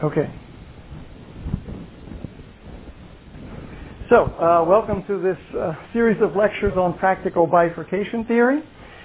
Okay. So, welcome to this series of lectures on practical bifurcation theory.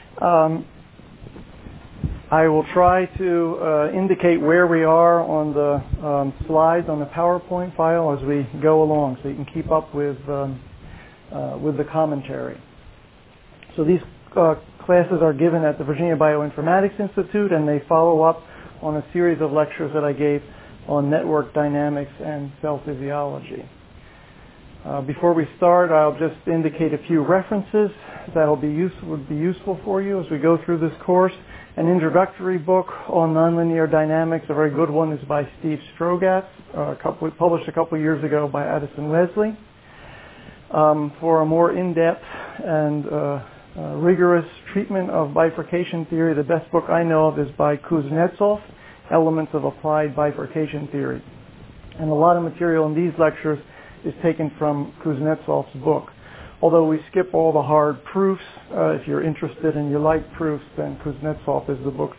I will try to indicate where we are on the slides on the PowerPoint file as we go along, so you can keep up with the commentary. So these classes are given at the Virginia Bioinformatics Institute, and they follow up on a series of lectures that I gave on network dynamics and cell physiology. Before we start, I'll just indicate a few references that would be useful for you as we go through this course. An introductory book on nonlinear dynamics, a very good one, is by Steve Strogatz, published a couple years ago by Addison Wesley. For a more in-depth and rigorous treatment of bifurcation theory, the best book I know of is by Kuznetsov, Elements of Applied Bifurcation Theory. And a lot of material in these lectures is taken from Kuznetsov's book. Although we skip all the hard proofs, if you're interested and you like proofs, then Kuznetsov is the book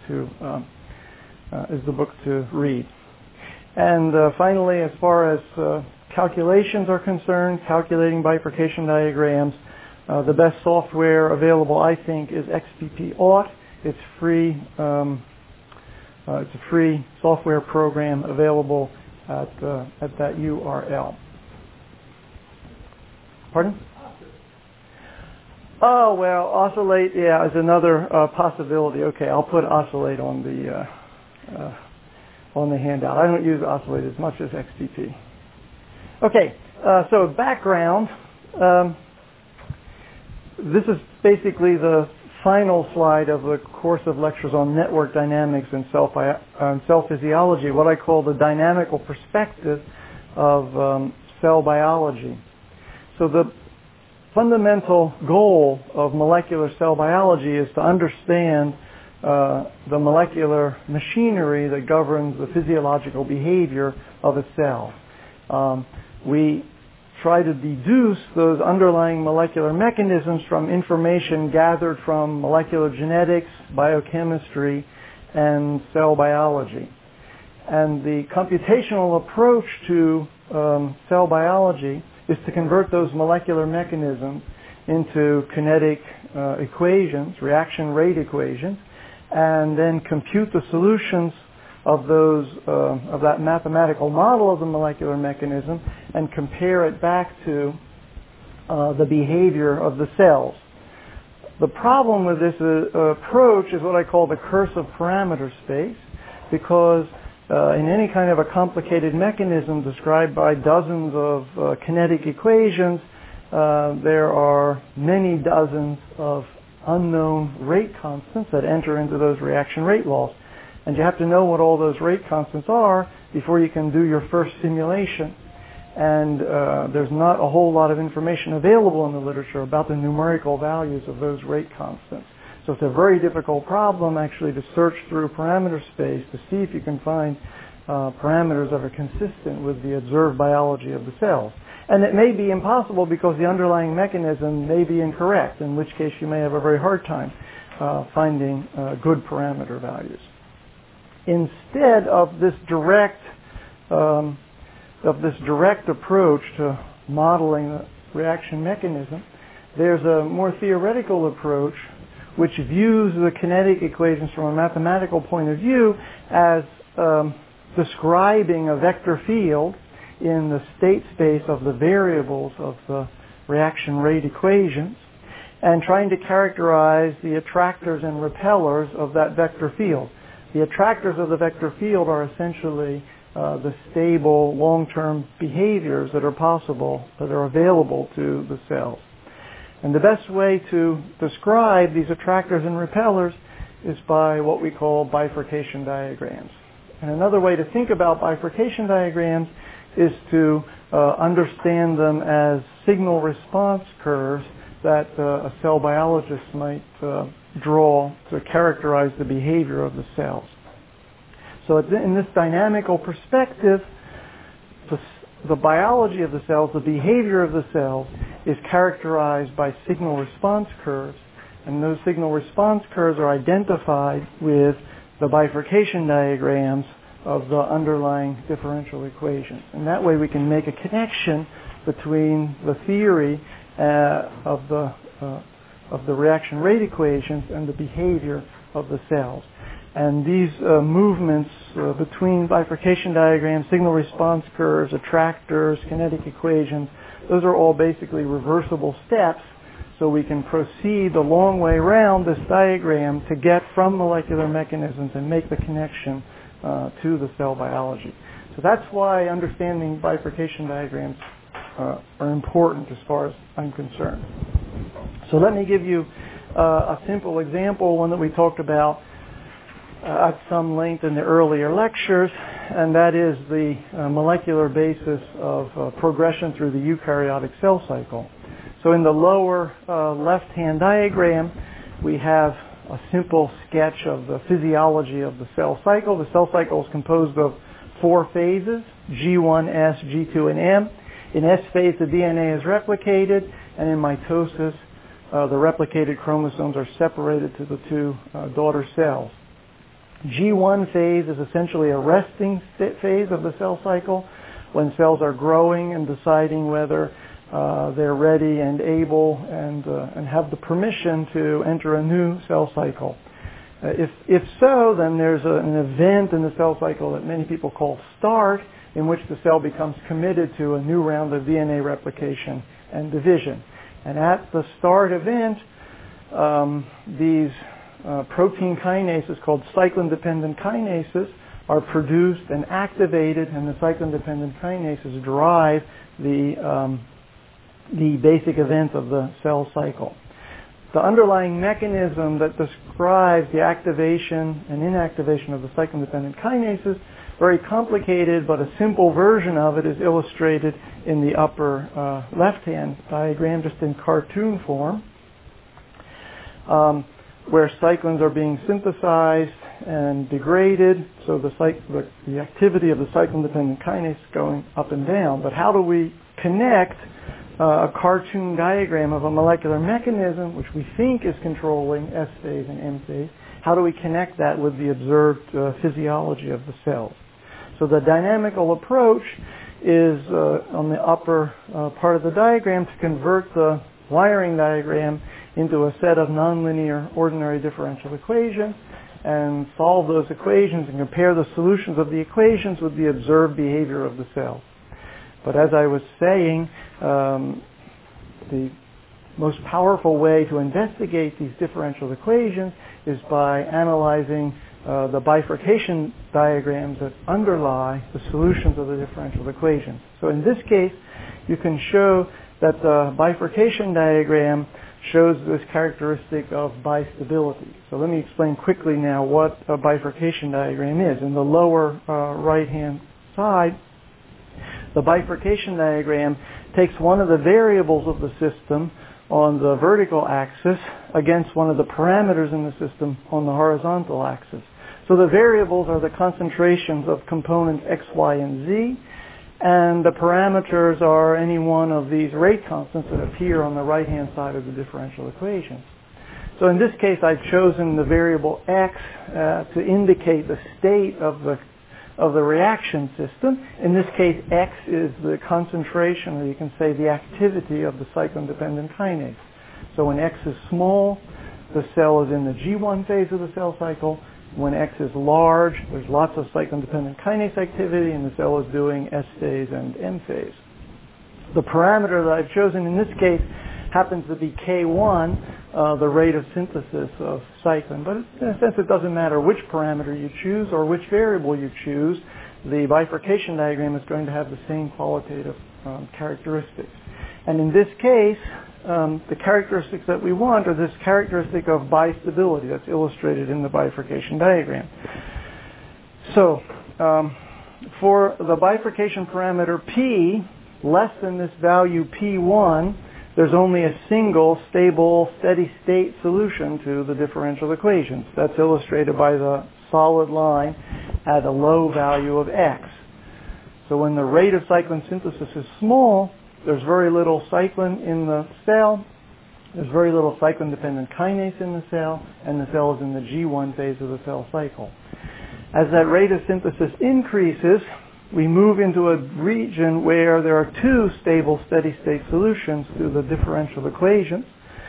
to read. And finally, as far as calculations are concerned, calculating bifurcation diagrams, the best software available, I think, is XPP-Auth. It's free. It's a free software program available at that URL. Pardon? Oh, well, Oscillate, yeah, is another possibility. Okay, I'll put Oscillate on the handout. I don't use Oscillate as much as XPP. Okay, so background. This is basically the final slide of the course of lectures on network dynamics and cell physiology, what I call the dynamical perspective of cell biology. So the fundamental goal of molecular cell biology is to understand the molecular machinery that governs the physiological behavior of a cell. We try to deduce those underlying molecular mechanisms from information gathered from molecular genetics, biochemistry, and cell biology. And the computational approach to cell biology is to convert those molecular mechanisms into kinetic equations, reaction rate equations, and then compute the solutions of that mathematical model of the molecular mechanism and compare it back to the behavior of the cells. The problem with this approach is what I call the curse of parameter space, because in any kind of a complicated mechanism described by dozens of kinetic equations, there are many dozens of unknown rate constants that enter into those reaction rate laws. And you have to know what all those rate constants are before you can do your first simulation. And there's not a whole lot of information available in the literature about the numerical values of those rate constants. So it's a very difficult problem, actually, to search through parameter space to see if you can find parameters that are consistent with the observed biology of the cells. And it may be impossible because the underlying mechanism may be incorrect, in which case you may have a very hard time finding good parameter values. Instead of this direct approach to modeling the reaction mechanism, there's a more theoretical approach which views the kinetic equations from a mathematical point of view as describing a vector field in the state space of the variables of the reaction rate equations and trying to characterize the attractors and repellers of that vector field. The attractors of the vector field are essentially the stable long-term behaviors that are possible, that are available to the cells. And the best way to describe these attractors and repellers is by what we call bifurcation diagrams. And another way to think about bifurcation diagrams is to understand them as signal response curves that a cell biologist might draw to characterize the behavior of the cells. So in this dynamical perspective, the biology of the cells, the behavior of the cells, is characterized by signal response curves, and those signal response curves are identified with the bifurcation diagrams of the underlying differential equations. And that way we can make a connection between the theory of the reaction rate equations and the behavior of the cells. And these movements between bifurcation diagrams, signal response curves, attractors, kinetic equations, those are all basically reversible steps, so we can proceed the long way around this diagram to get from molecular mechanisms and make the connection to the cell biology. So that's why understanding bifurcation diagrams are important as far as I'm concerned. So let me give you a simple example, one that we talked about at some length in the earlier lectures, and that is the molecular basis of progression through the eukaryotic cell cycle. So in the lower left-hand diagram, we have a simple sketch of the physiology of the cell cycle. The cell cycle is composed of 4 phases, G1, S, G2, and M. In S phase, the DNA is replicated, and in mitosis, the replicated chromosomes are separated to the 2 daughter cells. G1 phase is essentially a resting phase of the cell cycle, when cells are growing and deciding whether they're ready and able and have the permission to enter a new cell cycle. If so, then there's an event in the cell cycle that many people call start, in which the cell becomes committed to a new round of DNA replication and division. And at the start event, these protein kinases called cyclin-dependent kinases are produced and activated, and the cyclin-dependent kinases drive the basic event of the cell cycle. The underlying mechanism that describes the activation and inactivation of the cyclin-dependent kinases, very complicated, but a simple version of it is illustrated in the upper left-hand diagram, just in cartoon form, where cyclins are being synthesized and degraded, so the activity of the cyclin-dependent kinase is going up and down. But how do we connect a cartoon diagram of a molecular mechanism which we think is controlling S phase and M phase? How do we connect that with the observed physiology of the cells? So the dynamical approach is on the upper part of the diagram to convert the wiring diagram into a set of nonlinear ordinary differential equations and solve those equations and compare the solutions of the equations with the observed behavior of the cell. But as I was saying, the most powerful way to investigate these differential equations is by analyzing the bifurcation diagrams that underlie the solutions of the differential equations. So in this case, you can show that the bifurcation diagram shows this characteristic of bistability. So let me explain quickly now what a bifurcation diagram is. In the lower right-hand side, the bifurcation diagram takes one of the variables of the system on the vertical axis against one of the parameters in the system on the horizontal axis. So the variables are the concentrations of components X, Y, and Z, and the parameters are any one of these rate constants that appear on the right-hand side of the differential equation. So in this case, I've chosen the variable X to indicate the state of the reaction system. In this case, X is the concentration, or you can say the activity of the cyclin-dependent kinase. So when X is small, the cell is in the G1 phase of the cell cycle. When X is large, there's lots of cyclin-dependent kinase activity, and the cell is doing S phase and M phase. The parameter that I've chosen in this case happens to be K1, the rate of synthesis of cyclin. But in a sense, it doesn't matter which parameter you choose or which variable you choose. The bifurcation diagram is going to have the same qualitative characteristics. And in this case, the characteristics that we want are this characteristic of bistability that's illustrated in the bifurcation diagram. So for the bifurcation parameter P, less than this value P1, there's only a single stable, steady-state solution to the differential equations. That's illustrated by the solid line at a low value of X. So when the rate of cyclin synthesis is small, there's very little cyclin in the cell, there's very little cyclin-dependent kinase in the cell, and the cell is in the G1 phase of the cell cycle. As that rate of synthesis increases, we move into a region where there are two stable steady-state solutions to the differential equations.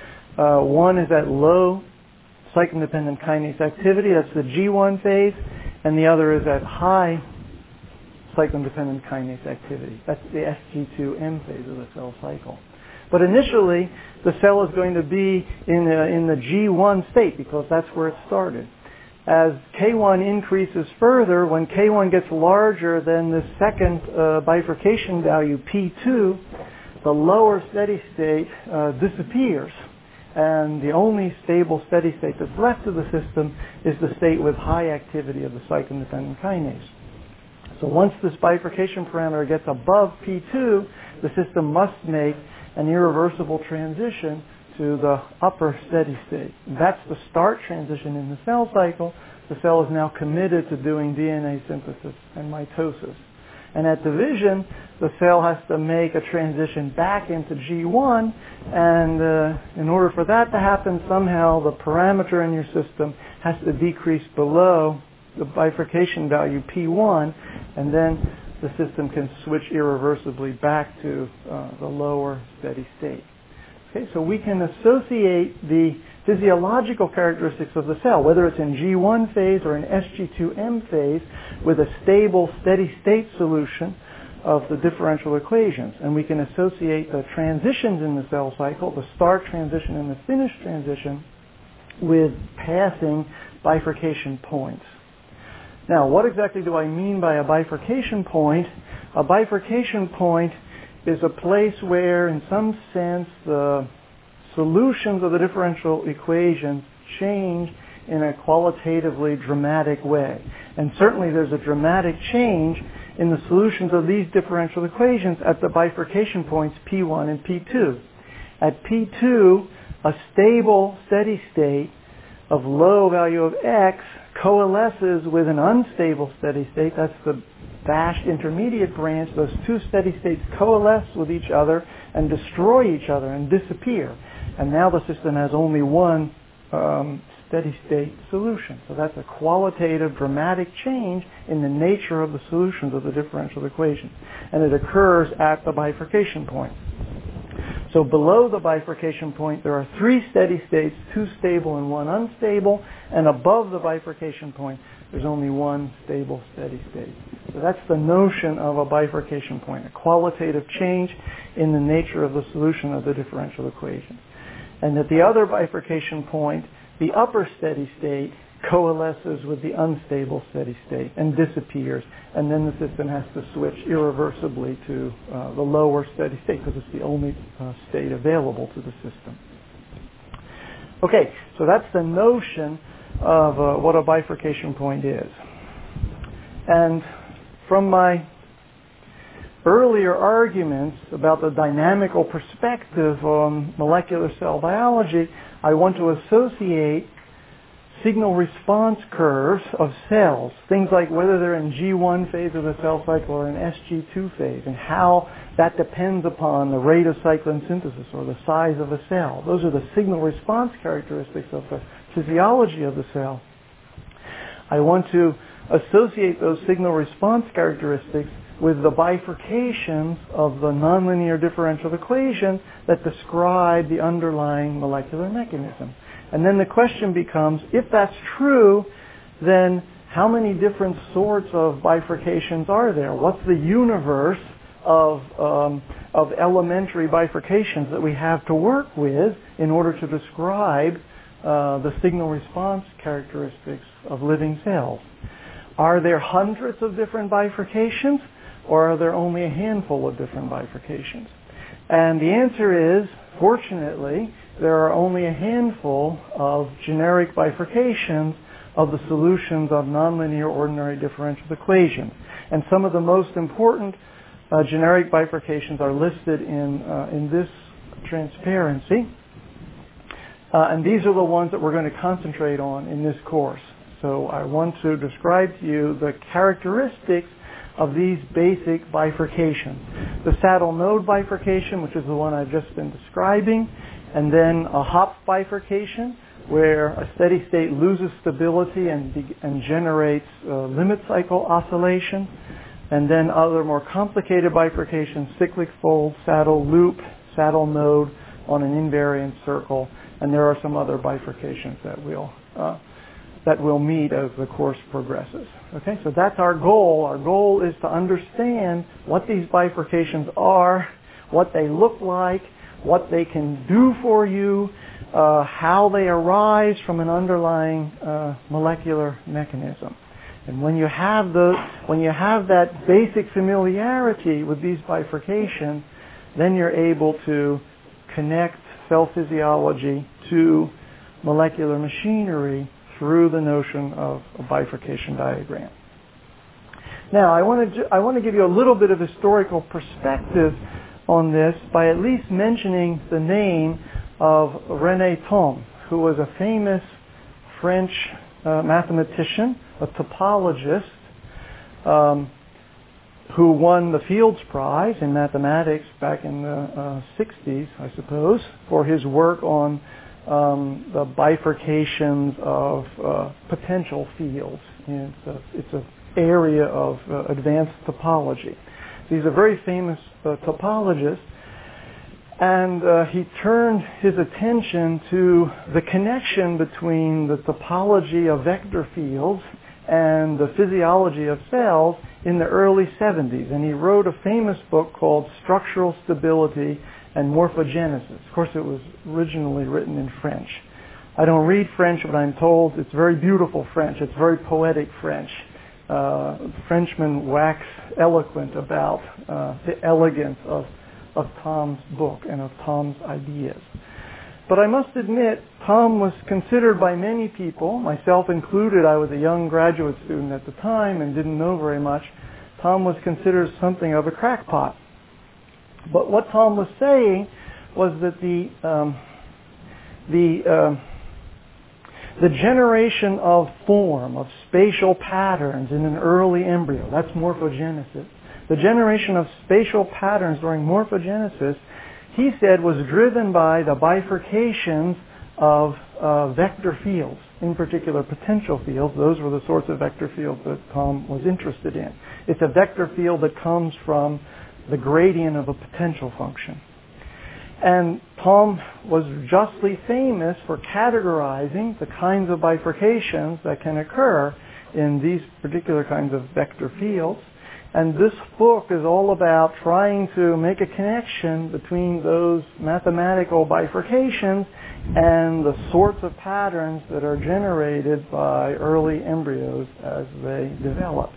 One is at low cyclin-dependent kinase activity, that's the G1 phase, and the other is at high cyclin-dependent kinase activity. That's the SG2M phase of the cell cycle. But initially, the cell is going to be in the G1 state because that's where it started. As K1 increases further, when K1 gets larger than the second bifurcation value, P2, the lower steady state disappears. And the only stable steady state that's left of the system is the state with high activity of the cyclin-dependent kinase. So once this bifurcation parameter gets above P2, the system must make an irreversible transition to the upper steady state. That's the start transition in the cell cycle. The cell is now committed to doing DNA synthesis and mitosis. And at division, the cell has to make a transition back into G1, and in order for that to happen, somehow the parameter in your system has to decrease below the bifurcation value P1, and then the system can switch irreversibly back to the lower steady state. Okay, so we can associate the physiological characteristics of the cell, whether it's in G1 phase or in SG2M phase, with a stable steady state solution of the differential equations. And we can associate the transitions in the cell cycle, the start transition and the finish transition, with passing bifurcation points. Now, what exactly do I mean by a bifurcation point? A bifurcation point is a place where, in some sense, the solutions of the differential equations change in a qualitatively dramatic way. And certainly there's a dramatic change in the solutions of these differential equations at the bifurcation points P1 and P2. At P2, a stable steady state of low value of x coalesces with an unstable steady state. That's the dashed intermediate branch. Those two steady states coalesce with each other and destroy each other and disappear. And now the system has only one steady state solution. So that's a qualitative, dramatic change in the nature of the solutions of the differential equation. And it occurs at the bifurcation point. So below the bifurcation point, there are three steady states, two stable and one unstable. And above the bifurcation point, there's only one stable steady state. So that's the notion of a bifurcation point, a qualitative change in the nature of the solution of the differential equation. And at the other bifurcation point, the upper steady state coalesces with the unstable steady state and disappears, and then the system has to switch irreversibly to the lower steady state because it's the only state available to the system. Okay, so that's the notion of what a bifurcation point is. And from my earlier arguments about the dynamical perspective on molecular cell biology, I want to associate signal response curves of cells, things like whether they're in G1 phase of the cell cycle or in SG2 phase, and how that depends upon the rate of cyclin synthesis or the size of a cell. Those are the signal response characteristics of the physiology of the cell. I want to associate those signal response characteristics with the bifurcations of the nonlinear differential equation that describe the underlying molecular mechanism. And then the question becomes, if that's true, then how many different sorts of bifurcations are there? What's the universe of elementary bifurcations that we have to work with in order to describe the signal response characteristics of living cells? Are there hundreds of different bifurcations, or are there only a handful of different bifurcations? And the answer is, fortunately, there are only a handful of generic bifurcations of the solutions of nonlinear ordinary differential equations. And some of the most important generic bifurcations are listed in this transparency. And these are the ones that we're going to concentrate on in this course. So I want to describe to you the characteristics of these basic bifurcations. The saddle node bifurcation, which is the one I've just been describing, and then a Hopf bifurcation, where a steady state loses stability and generates limit cycle oscillation, and then other more complicated bifurcations, cyclic fold, saddle loop, saddle node on an invariant circle, and there are some other bifurcations that we'll meet as the course progresses. Okay, so that's our goal. Our goal is to understand what these bifurcations are, what they look like, what they can do for you, how they arise from an underlying molecular mechanism. And when you have that basic familiarity with these bifurcations, then you're able to connect cell physiology to molecular machinery through the notion of a bifurcation diagram. Now, I want to give you a little bit of historical perspective on this by at least mentioning the name of René Thom, who was a famous French mathematician, a topologist, who won the Fields Prize in mathematics back in the 60s, I suppose, for his work on the bifurcations of potential fields. It's an area of advanced topology. He's a very famous topologist, and he turned his attention to the connection between the topology of vector fields and the physiology of cells in the early 70s. And he wrote a famous book called Structural Stability and Morphogenesis. Of course, it was originally written in French. I don't read French, but I'm told it's very beautiful French. It's very poetic French. Frenchmen wax eloquent about the elegance of Thom's book and of Thom's ideas. But I must admit, Thom was considered by many people, myself included. I was a young graduate student at the time and didn't know very much. Thom was considered something of a crackpot. But what Thom was saying was that the generation of form, of spatial patterns in an early embryo, that's morphogenesis. The generation of spatial patterns during morphogenesis, he said, was driven by the bifurcations of vector fields, in particular potential fields. Those were the sorts of vector fields that Thom was interested in. It's a vector field that comes from the gradient of a potential function. And Thom was justly famous for categorizing the kinds of bifurcations that can occur in these particular kinds of vector fields. And this book is all about trying to make a connection between those mathematical bifurcations and the sorts of patterns that are generated by early embryos as they develop.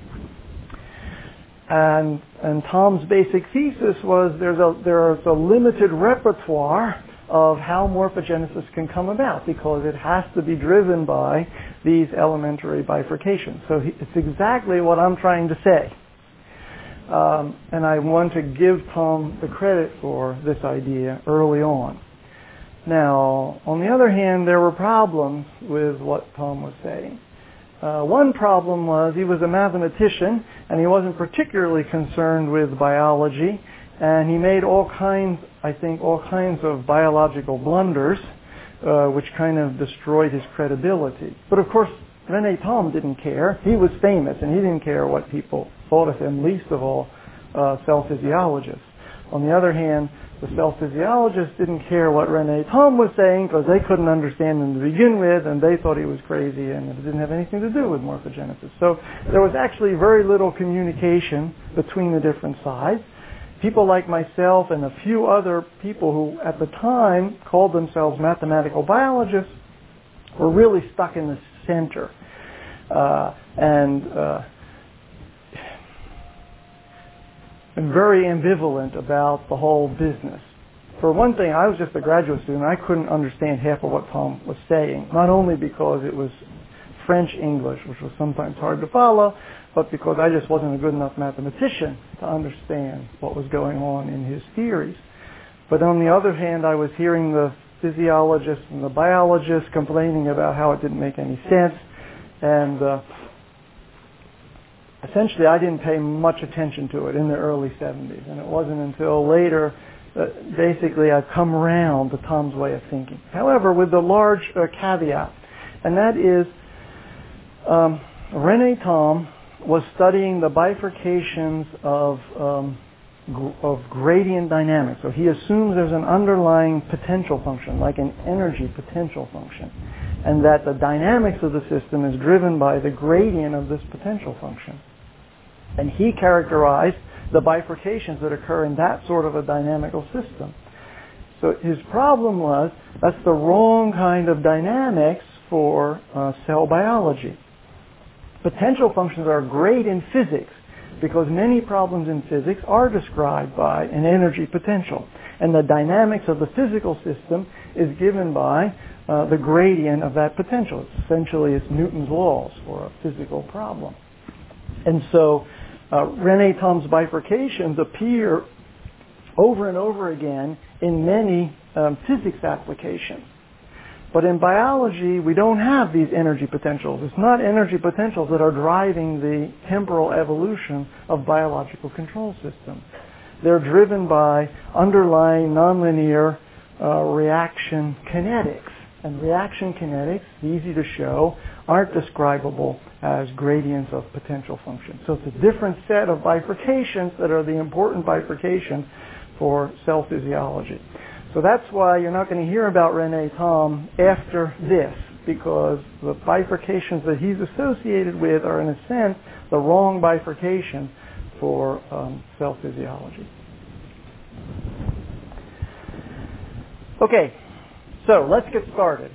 And Thom's basic thesis was there's a limited repertoire of how morphogenesis can come about because it has to be driven by these elementary bifurcations. So it's exactly what I'm trying to say. And I want to give Thom the credit for this idea early on. Now, on the other hand, there were problems with what Thom was saying. One problem was he was a mathematician and he wasn't particularly concerned with biology, and he made all kinds of biological blunders, which kind of destroyed his credibility. But of course, René Thom didn't care. He was famous and he didn't care what people thought of him, least of all cell physiologists. On the other hand, the cell physiologists didn't care what René Thom was saying because they couldn't understand him to begin with, and they thought he was crazy and it didn't have anything to do with morphogenesis. So there was actually very little communication between the different sides. People like myself and a few other people who at the time called themselves mathematical biologists were really stuck in the center. And very ambivalent about the whole business. For one thing, I was just a graduate student. I couldn't understand half of what Thom was saying, not only because it was French English, which was sometimes hard to follow, but because I just wasn't a good enough mathematician to understand what was going on in his theories. But on the other hand, I was hearing the physiologists and the biologists complaining about how it didn't make any sense, and essentially I didn't pay much attention to it in the early 70s, and it wasn't until later basically I've come around to Tom's way of thinking. However, with the large caveat, and that is René Thom was studying the bifurcations of gradient dynamics. So he assumes there's an underlying potential function, like an energy potential function, and that the dynamics of the system is driven by the gradient of this potential function. And he characterized the bifurcations that occur in that sort of a dynamical system. So his problem was that's the wrong kind of dynamics for cell biology. Potential functions are great in physics because many problems in physics are described by an energy potential. And the dynamics of the physical system is given by the gradient of that potential. Essentially, it's Newton's laws for a physical problem. And so René Thom's bifurcations appear over and over again in many physics applications. But in biology, we don't have these energy potentials. It's not energy potentials that are driving the temporal evolution of biological control systems. They're driven by underlying nonlinear reaction kinetics. And reaction kinetics, easy to show, aren't describable as gradients of potential functions. So it's a different set of bifurcations that are the important bifurcations for cell physiology. So that's why you're not going to hear about René Thom after this, because the bifurcations that he's associated with are, in a sense, the wrong bifurcation for cell physiology. Okay, so let's get started.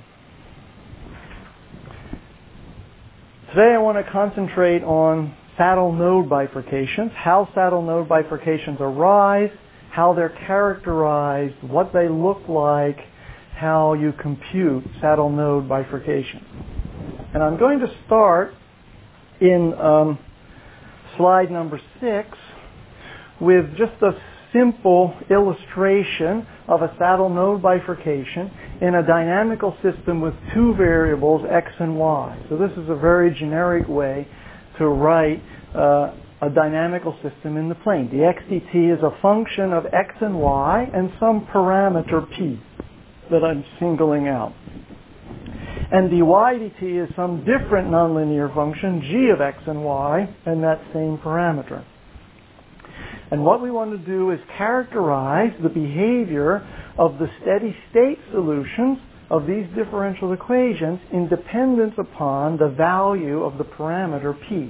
Today I want to concentrate on saddle node bifurcations, how saddle node bifurcations arise, how they're characterized, what they look like, how you compute saddle node bifurcations. And I'm going to start in slide number 6 with just a simple illustration of a saddle node bifurcation in a dynamical system with two variables, x and y. So this is a very generic way to write a dynamical system in the plane. The x dt is a function of x and y and some parameter p that I'm singling out. And dy dt is some different nonlinear function, g of x and y, and that same parameter. And what we want to do is characterize the behavior of the steady state solutions of these differential equations in dependence upon the value of the parameter p.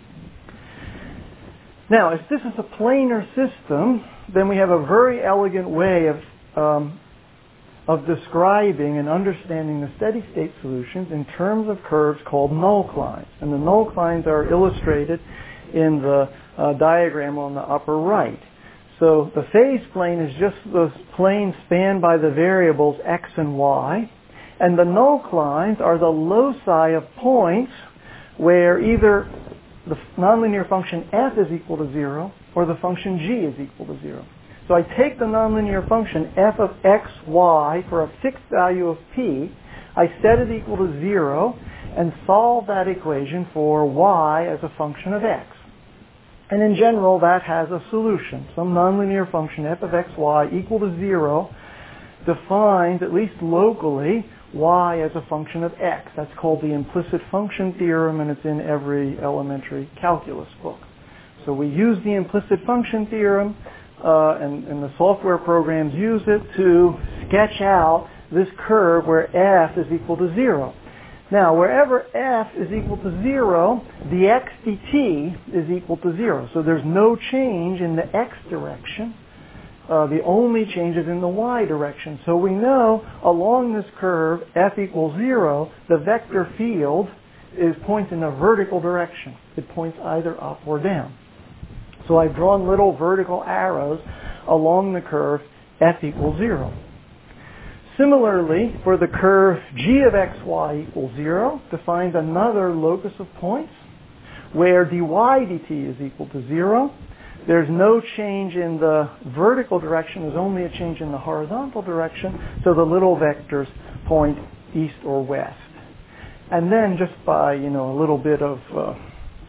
Now, if this is a planar system, then we have a very elegant way of describing and understanding the steady state solutions in terms of curves called nullclines. And the nullclines are illustrated in the diagram on the upper right. So the phase plane is just the plane spanned by the variables x and y, and the nullclines are the loci of points where either the nonlinear function f is equal to 0 or the function g is equal to 0. So I take the nonlinear function f of x, y for a fixed value of p, I set it equal to 0, and solve that equation for y as a function of x. And in general, that has a solution. Some nonlinear function f of x, y equal to 0 defines, at least locally, y as a function of x. That's called the implicit function theorem, and it's in every elementary calculus book. So we use the implicit function theorem, and the software programs use it to sketch out this curve where f is equal to 0. Now, wherever f is equal to 0, the x dt is equal to 0. So there's no change in the x direction. The only change is in the y direction. So we know along this curve, f equals 0, the vector field points in a vertical direction. It points either up or down. So I've drawn little vertical arrows along the curve, f equals 0. Similarly, for the curve g of xy equals 0, defines another locus of points where dy dt is equal to 0. There's no change in the vertical direction. There's only a change in the horizontal direction. So the little vectors point east or west. And then just by, a little bit of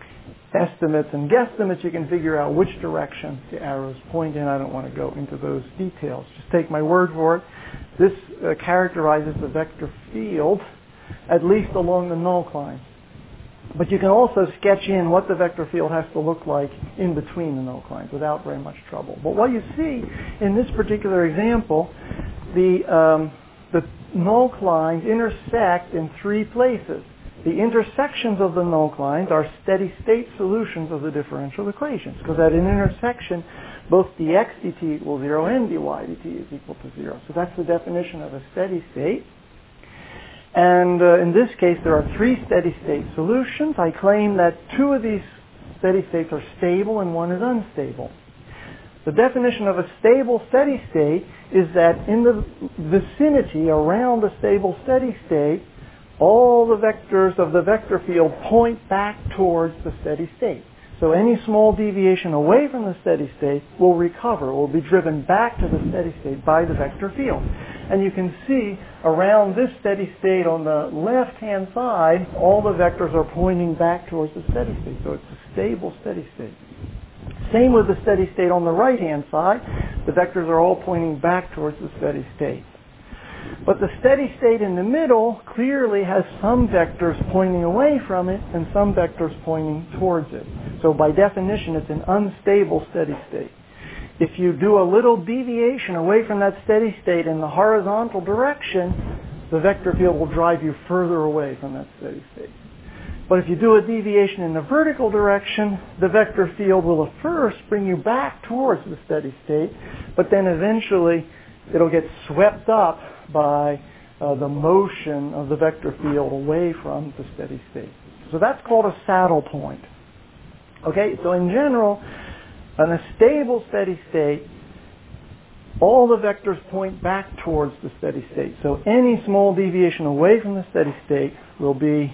estimates and guesstimates, you can figure out which direction the arrows point in. I don't want to go into those details. Just take my word for it. This characterizes the vector field, at least along the null line. But you can also sketch in what the vector field has to look like in between the null lines without very much trouble. But what you see in this particular example, the null lines intersect in three places. The intersections of the null lines are steady state solutions of the differential equations, because at an intersection, both dx dt equals 0 and dy dt is equal to 0. So that's the definition of a steady state. And in this case, there are three steady state solutions. I claim that two of these steady states are stable and one is unstable. The definition of a stable steady state is that in the vicinity around a stable steady state, all the vectors of the vector field point back towards the steady state. So any small deviation away from the steady state will recover, will be driven back to the steady state by the vector field. And you can see around this steady state on the left-hand side, all the vectors are pointing back towards the steady state. So it's a stable steady state. Same with the steady state on the right-hand side. The vectors are all pointing back towards the steady state. But the steady state in the middle clearly has some vectors pointing away from it and some vectors pointing towards it. So by definition, it's an unstable steady state. If you do a little deviation away from that steady state in the horizontal direction, the vector field will drive you further away from that steady state. But if you do a deviation in the vertical direction, the vector field will at first bring you back towards the steady state, but then eventually it'll get swept up by the motion of the vector field away from the steady state. So that's called a saddle point. Okay, so in general, in a stable steady state, all the vectors point back towards the steady state. So any small deviation away from the steady state will be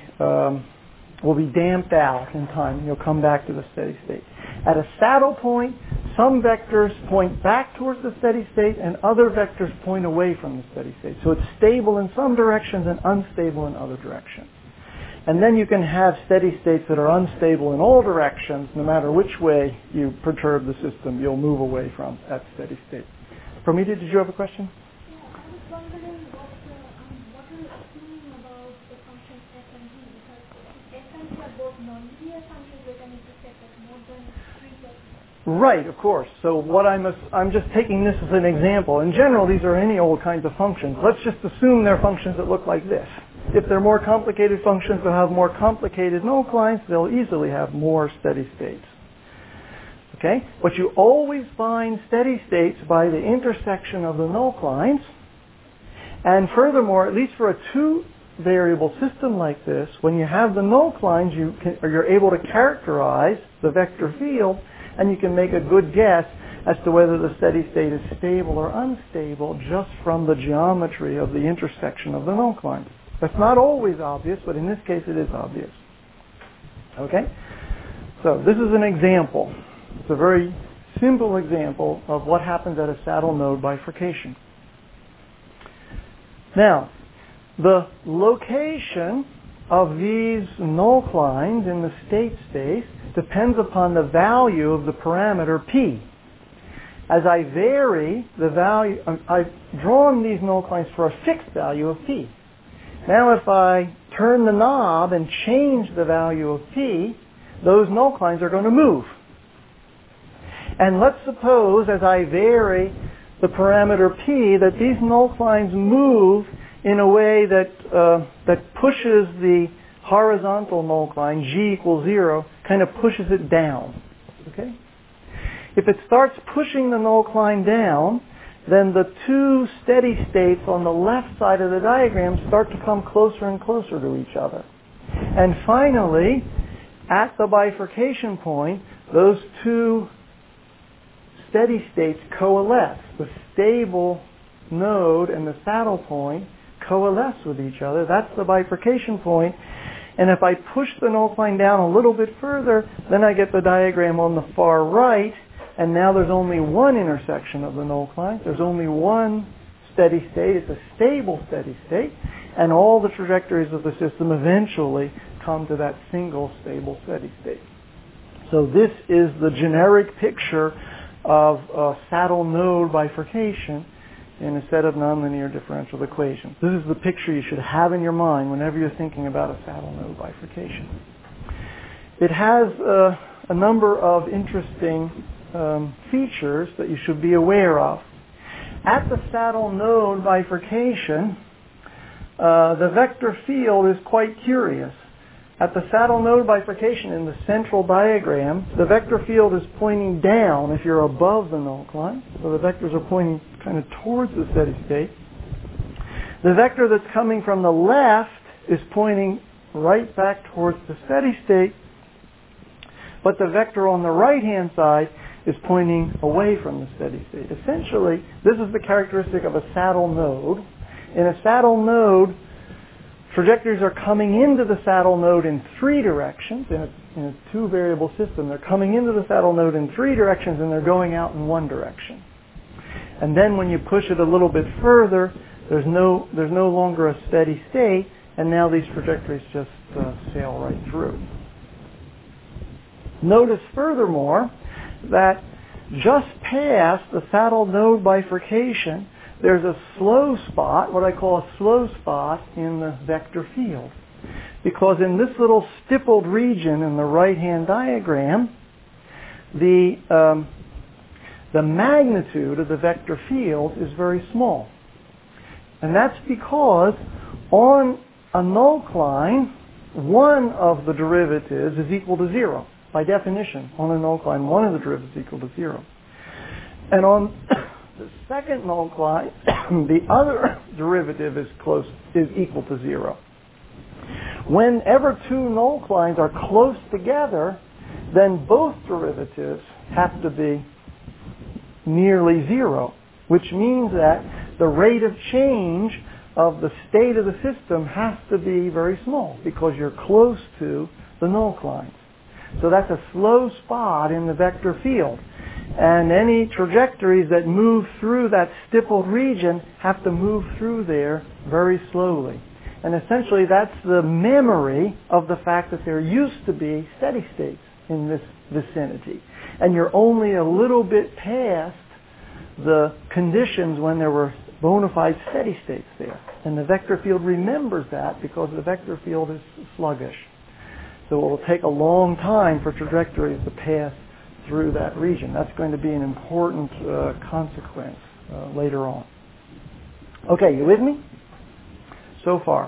damped out in time, and you'll come back to the steady state. At a saddle point, some vectors point back towards the steady state and other vectors point away from the steady state. So it's stable in some directions and unstable in other directions. And then you can have steady states that are unstable in all directions. No matter which way you perturb the system, you'll move away from that steady state. Promita, did you have a question? Yeah, I was wondering what are you assuming about the functions f and g, because f and g are both nonlinear functions with an intersect of more than 3 places. Right, of course. So what I'm just taking this as an example. In general, these are any old kinds of functions. Let's just assume they're functions that look like this. If they're more complicated functions that have more complicated null lines, they'll easily have more steady states. Okay? But you always find steady states by the intersection of the null lines. And furthermore, at least for a two-variable system like this, when you have the null lines, you're able to characterize the vector field, and you can make a good guess as to whether the steady state is stable or unstable just from the geometry of the intersection of the null lines. That's not always obvious, but in this case it is obvious. Okay? So this is an example. It's a very simple example of what happens at a saddle node bifurcation. Now, the location of these null lines in the state space depends upon the value of the parameter p. As I vary the value, I've drawn these null lines for a fixed value of p. Now if I turn the knob and change the value of p, those null lines are going to move. And let's suppose as I vary the parameter p that these null lines move in a way that pushes the horizontal null line, g equals 0, kind of pushes it down. Okay? If it starts pushing the null line down, then the two steady states on the left side of the diagram start to come closer and closer to each other. And finally, at the bifurcation point, those two steady states coalesce. The stable node and the saddle point coalesce with each other. That's the bifurcation point. And if I push the null line down a little bit further, then I get the diagram on the far right. And now there's only one intersection of the null lines. There's only one steady state. It's a stable steady state. And all the trajectories of the system eventually come to that single stable steady state. So this is the generic picture of a saddle node bifurcation in a set of nonlinear differential equations. This is the picture you should have in your mind whenever you're thinking about a saddle node bifurcation. It has a number of interesting features that you should be aware of. At the saddle node bifurcation, the vector field is quite curious. At the saddle node bifurcation in the central diagram, the vector field is pointing down if you're above the null line. So the vectors are pointing kind of towards the steady state. The vector that's coming from the left is pointing right back towards the steady state. But the vector on the right-hand side is pointing away from the steady state. Essentially, this is the characteristic of a saddle node. In a saddle node, trajectories are coming into the saddle node in three directions. In a two-variable system, they're coming into the saddle node in three directions and they're going out in one direction. And then when you push it a little bit further, there's no longer a steady state, and now these trajectories just sail right through. Notice furthermore that just past the saddle node bifurcation, there's a slow spot, what I call a slow spot in the vector field. Because in this little stippled region in the right-hand diagram, the magnitude of the vector field is very small. And that's because on a null line, one of the derivatives is equal to 0. By definition, on a null line, one of the derivatives is equal to 0. And on the second null line, the other derivative is equal to 0. Whenever two null lines are close together, then both derivatives have to be nearly 0, which means that the rate of change of the state of the system has to be very small because you're close to the null lines. So that's a slow spot in the vector field. And any trajectories that move through that stippled region have to move through there very slowly. And essentially that's the memory of the fact that there used to be steady states in this vicinity. And you're only a little bit past the conditions when there were bona fide steady states there. And the vector field remembers that because the vector field is sluggish. So it will take a long time for trajectories to pass through that region. That's going to be an important consequence later on. Okay, you with me? So far.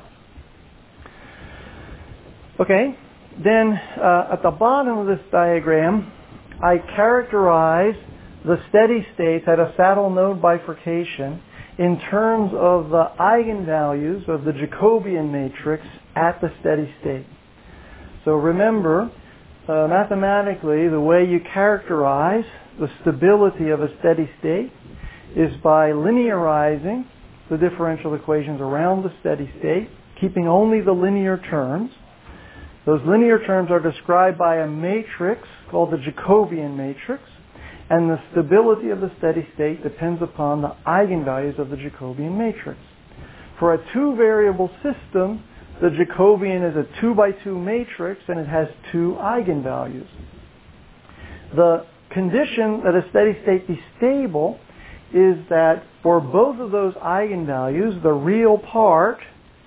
Okay, then at the bottom of this diagram, I characterize the steady states at a saddle node bifurcation in terms of the eigenvalues of the Jacobian matrix at the steady state. So remember, mathematically, the way you characterize the stability of a steady state is by linearizing the differential equations around the steady state, keeping only the linear terms. Those linear terms are described by a matrix called the Jacobian matrix, and the stability of the steady state depends upon the eigenvalues of the Jacobian matrix. For a two-variable system, the Jacobian is a 2x2 matrix and it has two eigenvalues. The condition that a steady state be stable is that for both of those eigenvalues, the real part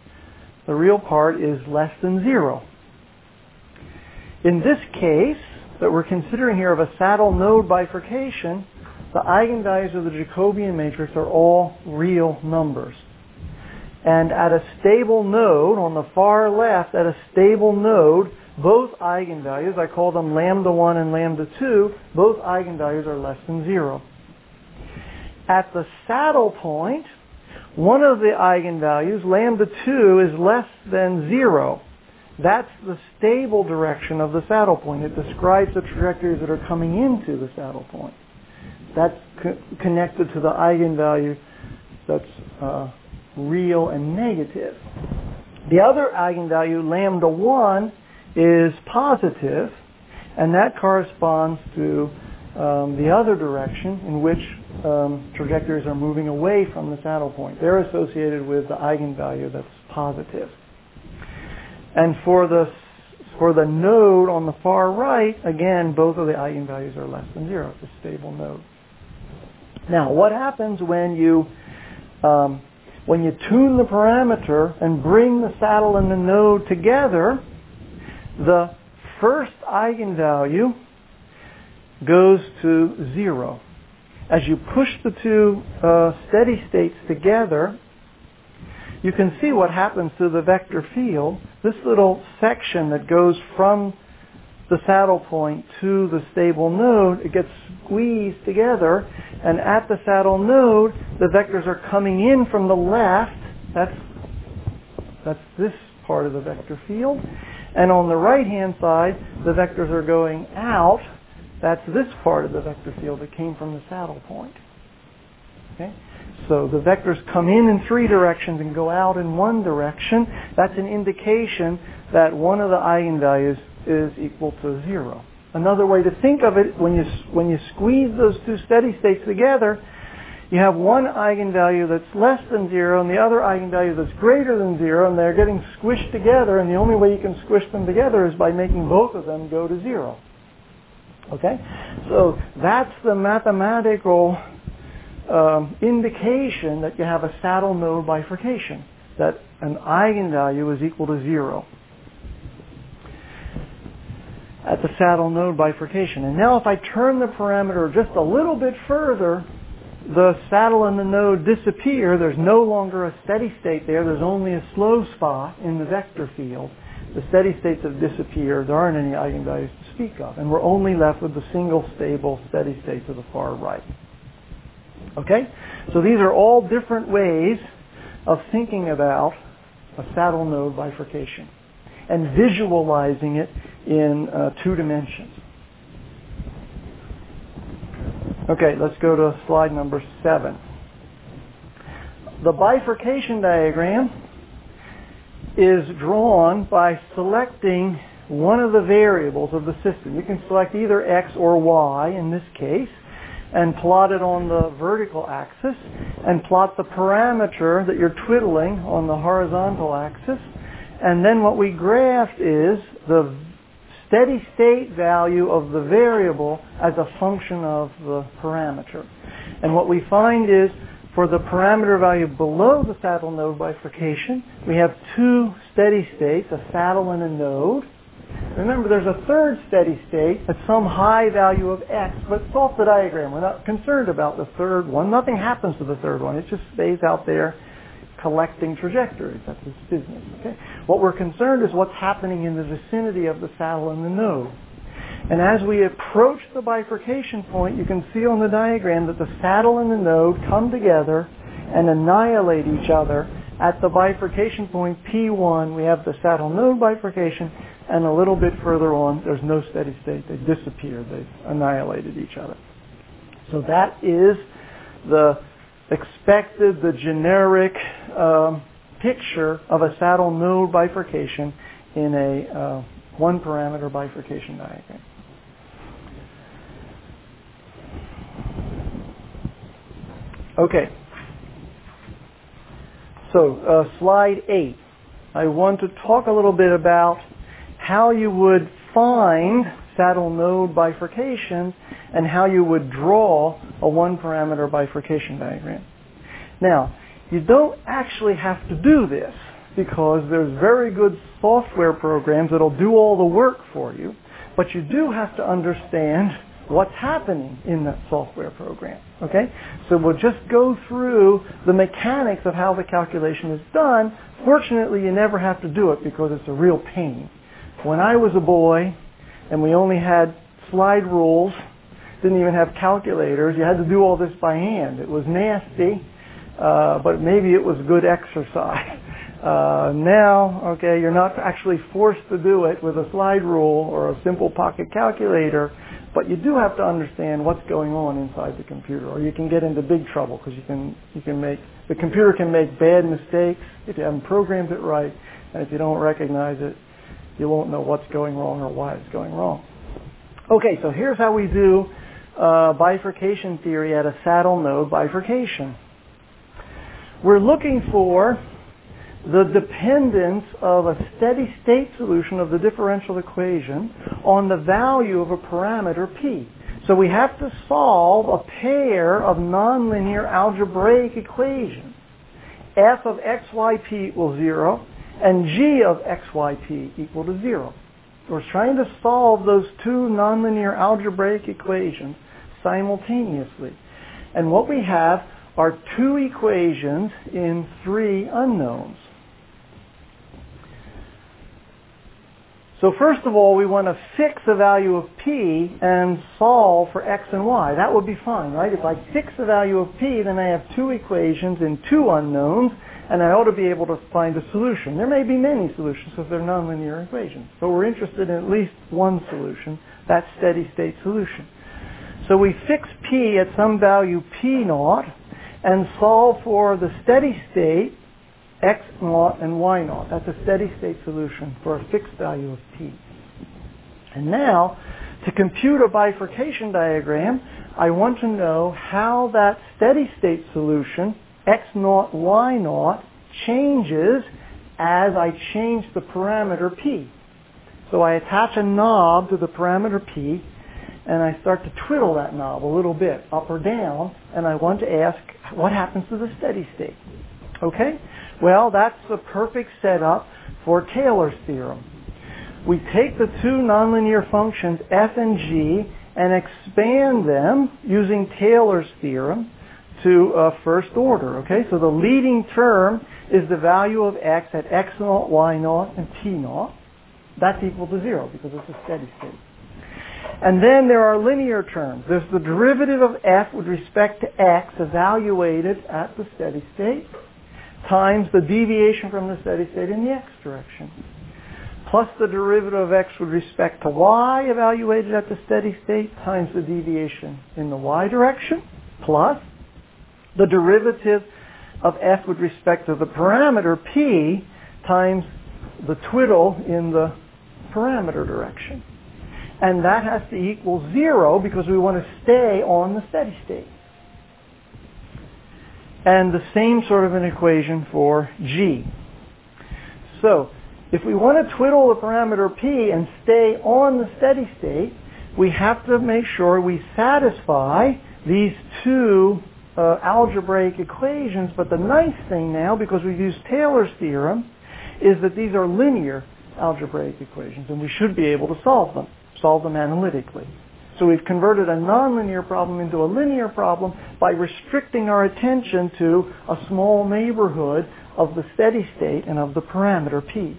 is less than 0. In this case that we're considering here of a saddle node bifurcation, the eigenvalues of the Jacobian matrix are all real numbers. And at a stable node, on the far left, at a stable node, both eigenvalues, I call them lambda 1 and lambda 2, both eigenvalues are less than 0. At the saddle point, one of the eigenvalues, lambda 2, is less than 0. That's the stable direction of the saddle point. It describes the trajectories that are coming into the saddle point. That's connected to the eigenvalue that's real and negative. The other eigenvalue, lambda 1, is positive, and that corresponds to the other direction in which trajectories are moving away from the saddle point. They're associated with the eigenvalue that's positive. And for the For the node on the far right, again, both of the eigenvalues are less than 0. It's a stable node. Now, what happens when you tune the parameter and bring the saddle and the node together? The first eigenvalue goes to 0. As you push the two steady states together, you can see what happens to the vector field. This little section that goes from the saddle point to the stable node, it gets squeezed together, and at the saddle node, the vectors are coming in from the left. That's this part of the vector field. And on the right-hand side, the vectors are going out. That's this part of the vector field that came from the saddle point. Okay? So the vectors come in 3 directions and go out in 1 direction. That's an indication that one of the eigenvalues is equal to 0. Another way to think of it, when you squeeze those two steady states together, you have one eigenvalue that's less than 0 and the other eigenvalue that's greater than 0, and they're getting squished together, and the only way you can squish them together is by making both of them go to 0. Okay? So that's the mathematical indication that you have a saddle node bifurcation, that an eigenvalue is equal to 0 at the saddle node bifurcation. And now if I turn the parameter just a little bit further, the saddle and the node disappear. There's no longer a steady state there. There's only a slow spot in the vector field. The steady states have disappeared. There aren't any eigenvalues to speak of. And we're only left with the single stable steady state to the far right. Okay? So these are all different ways of thinking about a saddle node bifurcation and visualizing it in 2 dimensions. Okay, let's go to slide number 7. The bifurcation diagram is drawn by selecting one of the variables of the system. You can select either x or y in this case, and plot it on the vertical axis, and plot the parameter that you're twiddling on the horizontal axis. And then what we graph is the steady state value of the variable as a function of the parameter. And what we find is, for the parameter value below the saddle node bifurcation, we have 2 steady states, a saddle and a node. Remember, there's a third steady state at some high value of x, but it's off the diagram. We're not concerned about the third one. Nothing happens to the third one. It just stays out there collecting trajectories. That's its business. Okay? What we're concerned is what's happening in the vicinity of the saddle and the node. And as we approach the bifurcation point, you can see on the diagram that the saddle and the node come together and annihilate each other. At the bifurcation point P1, we have the saddle node bifurcation, and a little bit further on, there's no steady state. They disappear. They've annihilated each other. So that is the expected, the generic picture of a saddle node bifurcation in a 1-parameter bifurcation diagram. Okay. So slide 8. I want to talk a little bit about how you would find saddle node bifurcations and how you would draw a 1-parameter bifurcation diagram. Now, you don't actually have to do this because there's very good software programs that'll do all the work for you, but you do have to understand what's happening in that software program. Okay? So we'll just go through the mechanics of how the calculation is done. Fortunately, you never have to do it because it's a real pain. When I was a boy and we only had slide rules, didn't even have calculators, you had to do all this by hand. It was nasty, but maybe it was good exercise. Now, okay, you're not actually forced to do it with a slide rule or a simple pocket calculator, but you do have to understand what's going on inside the computer, or you can get into big trouble because the computer can make bad mistakes if you haven't programmed it right, and if you don't recognize it, you won't know what's going wrong or why it's going wrong. Okay, so here's how we do bifurcation theory at a saddle node bifurcation. We're looking for the dependence of a steady state solution of the differential equation on the value of a parameter p. So we have to solve a pair of nonlinear algebraic equations. F of xyp equals 0 and g of xyp equal to 0. We're trying to solve those two nonlinear algebraic equations simultaneously. And what we have are two equations in three unknowns. So first of all, we want to fix a value of p and solve for x and y. That would be fine, right? If I fix the value of p, then I have two equations in two unknowns, and I ought to be able to find a solution. There may be many solutions if they're nonlinear equations, but we're interested in at least one solution, that steady state solution. So we fix p at some value p naught and solve for the steady state x naught and y naught. That's a steady state solution for a fixed value of p. And now, to compute a bifurcation diagram, I want to know how that steady state solution, x naught, y naught, changes as I change the parameter p. So I attach a knob to the parameter p, and I start to twiddle that knob a little bit, up or down, and I want to ask, what happens to the steady state? Okay? Well, that's the perfect setup for Taylor's theorem. We take the two nonlinear functions f and g and expand them using Taylor's theorem to first order. Okay, so the leading term is the value of x at x naught, y naught, and t naught. That's equal to 0 because it's a steady state. And then there are linear terms. There's the derivative of f with respect to x evaluated at the steady state times the deviation from the steady state in the x direction, plus the derivative of x with respect to y evaluated at the steady state times the deviation in the y direction, plus the derivative of f with respect to the parameter p times the twiddle in the parameter direction. And that has to equal 0 because we want to stay on the steady state. And the same sort of an equation for g. So, if we want to twiddle the parameter p and stay on the steady state, we have to make sure we satisfy these two algebraic equations. But the nice thing now, because we've used Taylor's theorem, is that these are linear algebraic equations, and we should be able to solve them analytically. So we've converted a nonlinear problem into a linear problem by restricting our attention to a small neighborhood of the steady state and of the parameter p.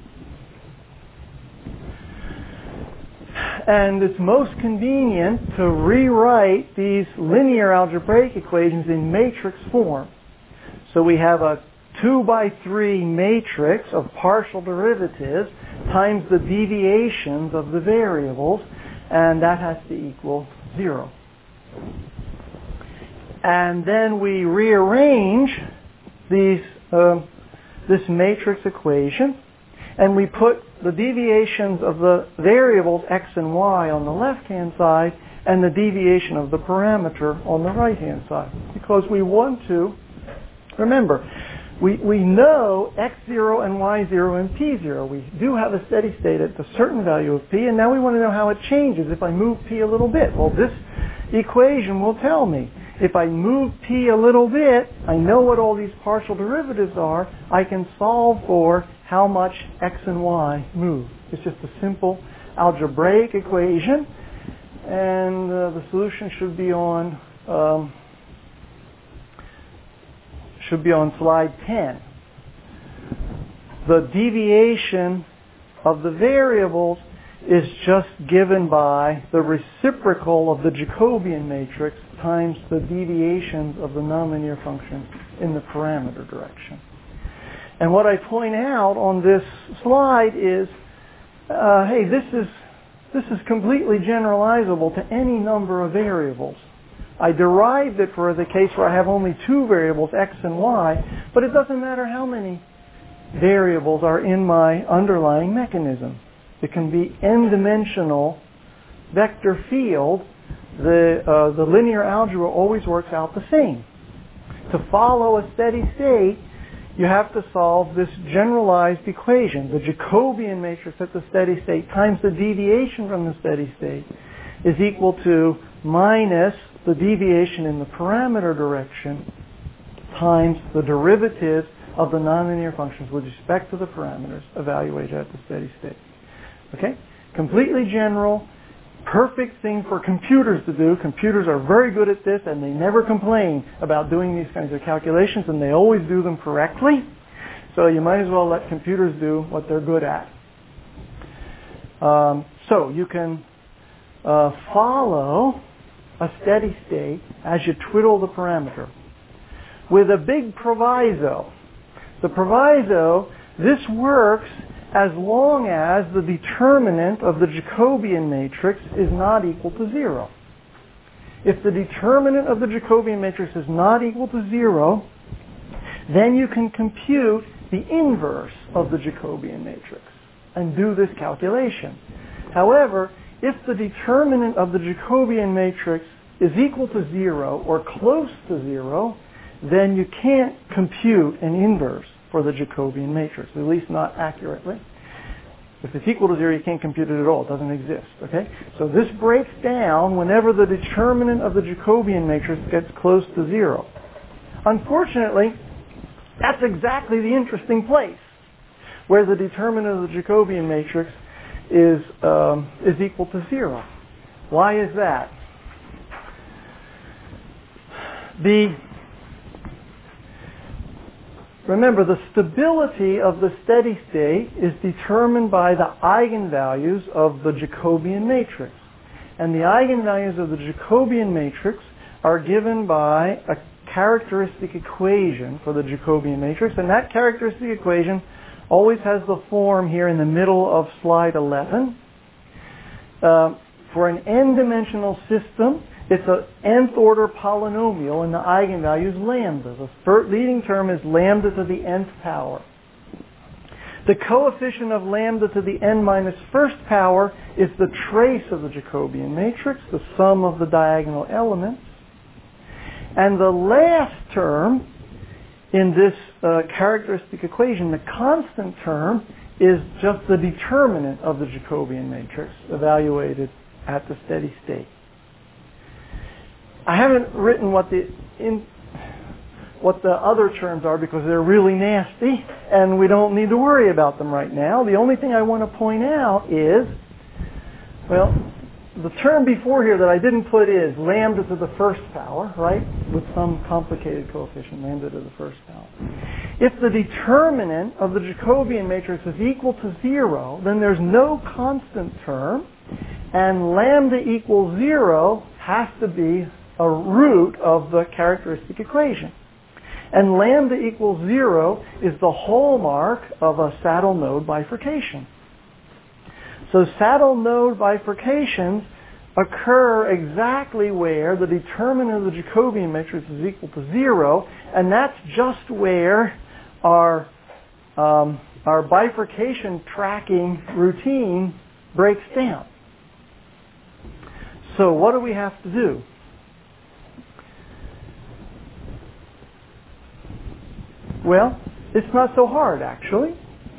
And it's most convenient to rewrite these linear algebraic equations in matrix form. So we have a 2x3 matrix of partial derivatives times the deviations of the variables, and that has to equal 0. And then we rearrange this matrix equation, and we put the deviations of the variables x and y on the left-hand side and the deviation of the parameter on the right-hand side. Because we want to, remember, we know x0 and y0 and p0. We do have a steady state at a certain value of p, and now we want to know how it changes if I move p a little bit. Well, this equation will tell me. If I move p a little bit, I know what all these partial derivatives are. I can solve for how much x and y move. It's just a simple algebraic equation, and the solution should be on slide 10. The deviation of the variables is just given by the reciprocal of the Jacobian matrix times the deviations of the nonlinear function in the parameter direction. And what I point out on this slide is, hey, this is completely generalizable to any number of variables. I derived it for the case where I have only two variables, x and y, but it doesn't matter how many variables are in my underlying mechanism. It can be n-dimensional vector field. The linear algebra always works out the same. To follow a steady state, you have to solve this generalized equation. The Jacobian matrix at the steady state times the deviation from the steady state is equal to minus the deviation in the parameter direction times the derivative of the nonlinear functions with respect to the parameters evaluated at the steady state. Okay? Completely general, perfect thing for computers to do. Computers are very good at this, and they never complain about doing these kinds of calculations, and they always do them correctly. So you might as well let computers do what they're good at. So you can follow a steady state as you twiddle the parameter with a big proviso. The proviso, this works as long as the determinant of the Jacobian matrix is not equal to 0. If the determinant of the Jacobian matrix is not equal to 0, then you can compute the inverse of the Jacobian matrix and do this calculation. However, if the determinant of the Jacobian matrix is equal to 0 or close to 0, then you can't compute an inverse for the Jacobian matrix, at least not accurately. If it's equal to 0, you can't compute it at all. It doesn't exist. Okay? So this breaks down whenever the determinant of the Jacobian matrix gets close to 0. Unfortunately, that's exactly the interesting place where the determinant of the Jacobian matrix is equal to 0. Why is that? Remember, the stability of the steady state is determined by the eigenvalues of the Jacobian matrix. And the eigenvalues of the Jacobian matrix are given by a characteristic equation for the Jacobian matrix. And that characteristic equation always has the form here in the middle of slide 11. For an n-dimensional system, it's an nth order polynomial, and the eigenvalue is lambda. The leading term is lambda to the nth power. The coefficient of lambda to the n minus first power is the trace of the Jacobian matrix, the sum of the diagonal elements. And the last term in this characteristic equation, the constant term, is just the determinant of the Jacobian matrix evaluated at the steady state. I haven't written what the other terms are because they're really nasty and we don't need to worry about them right now. The only thing I want to point out is, well, the term before here that I didn't put is lambda to the first power, right? With some complicated coefficient, lambda to the first power. If the determinant of the Jacobian matrix is equal to 0, then there's no constant term, and lambda equals 0 has to be a root of the characteristic equation. And lambda equals 0 is the hallmark of a saddle node bifurcation. So saddle node bifurcations occur exactly where the determinant of the Jacobian matrix is equal to 0, and that's just where our bifurcation tracking routine breaks down. So what do we have to do? Well, it's not so hard, actually.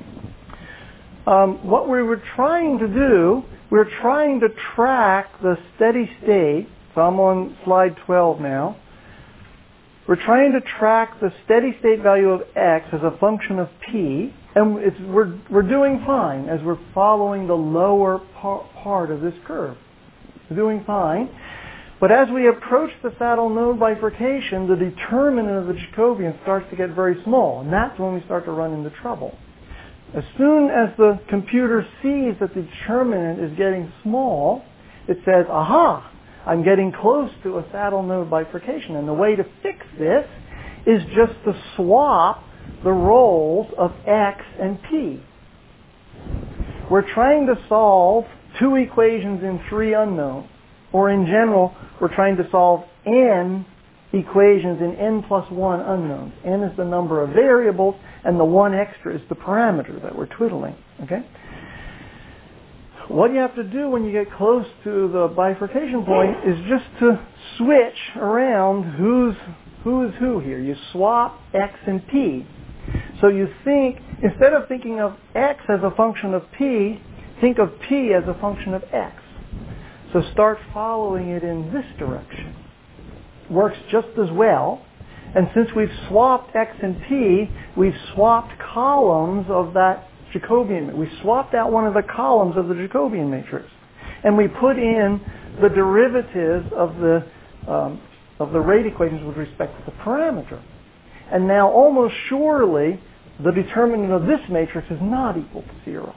What we were trying to do, we're trying to track the steady state. So I'm on slide 12 now. We're trying to track the steady state value of x as a function of p, and we're doing fine as we're following the lower part of this curve. We're doing fine. But as we approach the saddle node bifurcation, the determinant of the Jacobian starts to get very small, and that's when we start to run into trouble. As soon as the computer sees that the determinant is getting small, it says, aha, I'm getting close to a saddle node bifurcation. And the way to fix this is just to swap the roles of x and p. We're trying to solve two equations in three unknowns. Or in general, we're trying to solve n equations in n plus 1 unknowns. N is the number of variables, and the one extra is the parameter that we're twiddling. Okay? What you have to do when you get close to the bifurcation point is just to switch around who is who here. You swap x and p. So you think, instead of thinking of x as a function of p, think of p as a function of x. So start following it in this direction. Works just as well. And since we've swapped x and p, we've swapped columns of that Jacobian. We swapped out one of the columns of the Jacobian matrix. And we put in the derivatives of the rate equations with respect to the parameter. And now almost surely the determinant of this matrix is not equal to 0.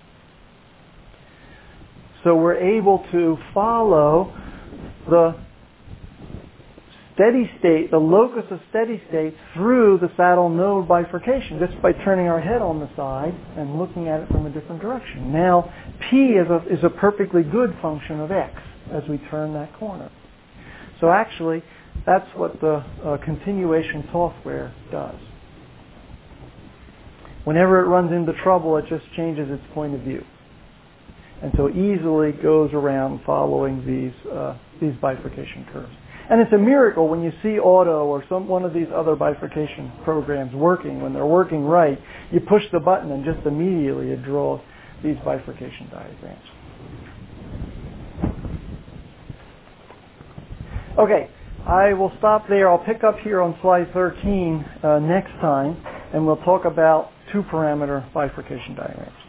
So we're able to follow the steady state, the locus of steady state through the saddle node bifurcation just by turning our head on the side and looking at it from a different direction. Now p is a perfectly good function of x as we turn that corner. So actually that's what the continuation software does. Whenever it runs into trouble, it just changes its point of view. And so easily goes around following these bifurcation curves. And it's a miracle when you see Auto or one of these other bifurcation programs working. When they're working right, you push the button and just immediately it draws these bifurcation diagrams. Okay, I will stop there. I'll pick up here on slide 13 next time, and we'll talk about two-parameter bifurcation diagrams.